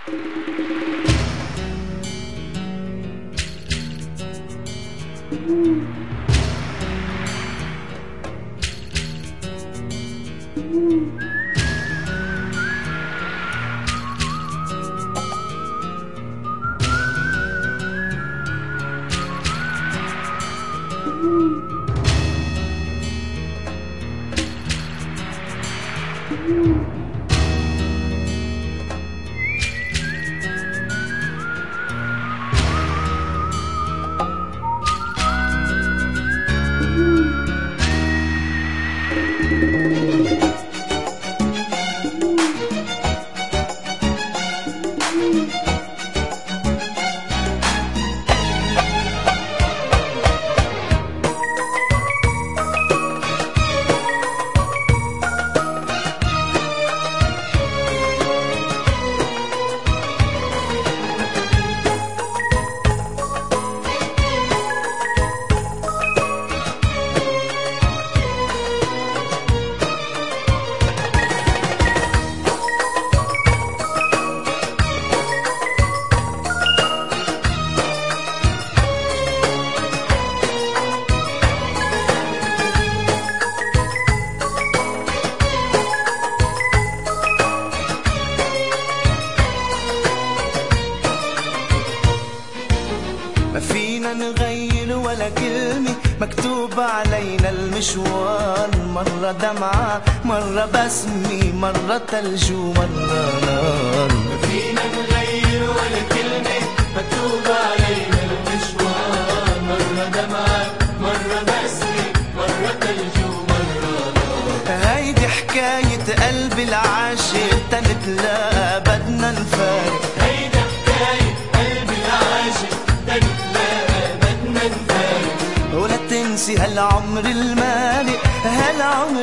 ما فينا نغير ولا كلمة، مكتوب علينا المشوار، مرة دمعة مرة بسمة مرة تلج ومرة نار. ما فينا نغير ولا كلمة، مكتوب علينا المشوار، مرة دمعة مرة بسمة مرة تلج ومرة نار. هيدي حكاية قلبي العاشق، تنتلاقى بدنا نفارق. هيدي حكاية قلبي العاشق، تنتلاقى بدنا نفارق. ولا تنسي هالعمر المارق، هالعمر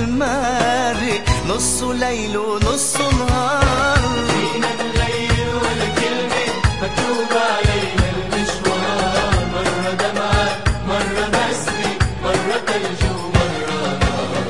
المارق، نصه ليل ونصه نهار. فينا نغير ولا كلمة، مكتوب علينا المشوار، مرة دمعة مرة بسمة مرة تلج ومرة نار.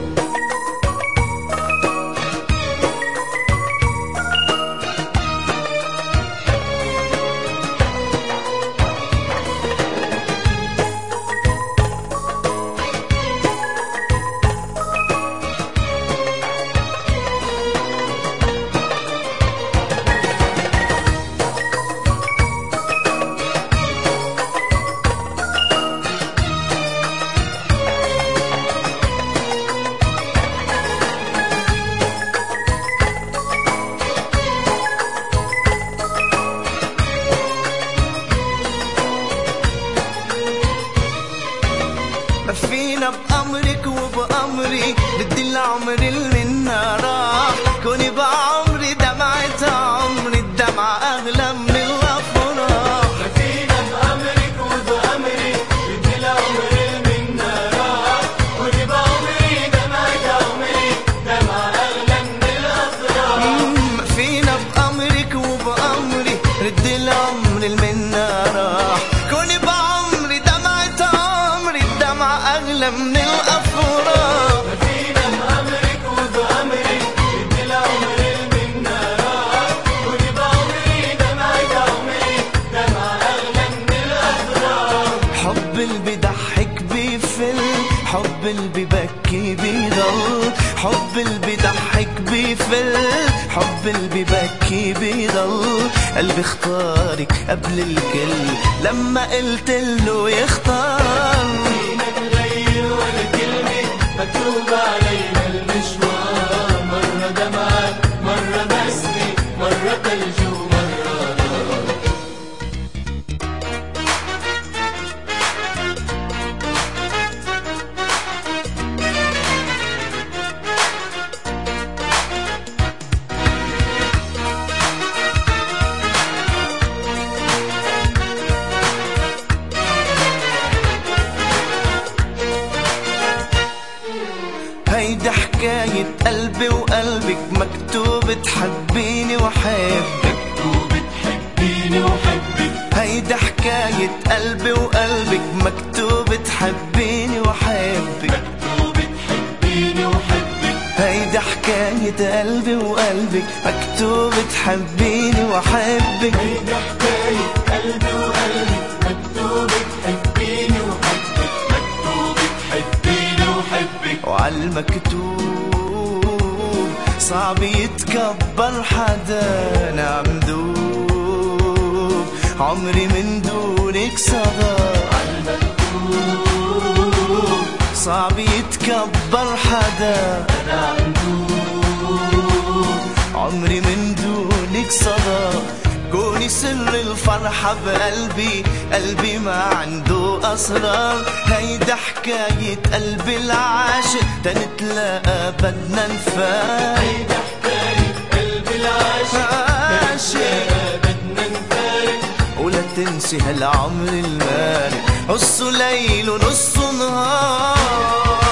فينا بأمرك وبأمري، بدي العمر اللي منا راح، كوني بعمري دمعة عمري، الدمعة أغلى من الأفراح. فينا بأمرك وبأمري، بدي العمر اللي منا راح، كوني بعمري دمعة عمري، دمعة أغلى من الأفراح. فينا بأمرك وبأمري، بدي العمر اللي منا راح، كوني بعمري دمعة عمري، الدمعة أغلى من الأفراح. فينا بأمرك وبأمري، بدي العمر اللي منا راح، كوني بعمري دمعة عمري، دمعة أغلى من الأفراح. حب اللي بيضحك بيفل، حب اللي بيبكي بيضل، حب اللي بيضحك بيفل، حب اللي بيبكي بيضل. قلبي اختارك قبل الكل، لما قلت له يختار. فينا نغير ولا كلمة، مكتوب علينا المشوار، مرة دمعة مرة بسمة مرة تلج ومرة نار. هيدي حكاية قلبي وقلبك، مكتوب تحبيني وحبك، مكتوب تحبيني وحبك. هيدي حكاية قلبي وقلبك، مكتوب تحبيني وحبك. مكتوب تحبيني وحبك. هيدي حكاية قلبي وقلبك مكتوب تحبيني وأحبك. هيدي حكاية قلبي وقلبك مكتوب تحبيني وحبك، مكتوب تحبيني وحبك. وعالمكتوب صعب يتكبر حدا، أنا عم دوب عمري من دونك صدى. عالمكتوب صعب يتكبر حدا، أنا عم دوب عمري من دونك صدى. كوني سر الفرحة بقلبي، قلبي ما عنده أسرار. هيدا حكاية قلبي العاشق، تنتلاقى بدنا نفارق. هيدي حكاية قلبي العاشق، بدنا نفارق. ولا تنسي هالعمر المارق، نصه ليل ونصه نهار.